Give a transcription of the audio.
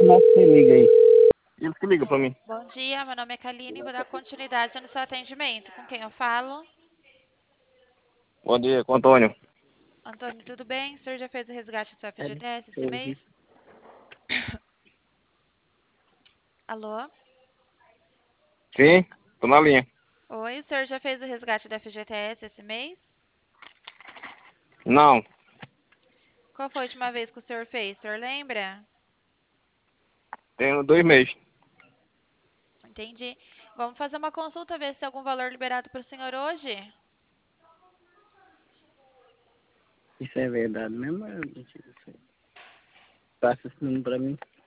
mas você liga aí. Ele que liga pra mim. Bom dia, meu nome é Kaline, vou dar continuidade no seu atendimento. Com quem eu falo? Bom dia, com o Antônio. Antônio, tudo bem? O senhor já fez o resgate do seu FGTS esse mês? Alô? Sim, tô na linha. Oi, o senhor já fez o resgate do FGTS esse mês? Não, Qual foi a última vez que o senhor fez? O senhor lembra? tenho 2 meses. Entendi. Vamos fazer uma consulta, ver se tem algum valor liberado para o senhor hoje? Isso é verdade mesmo? Passa esse número pra mim.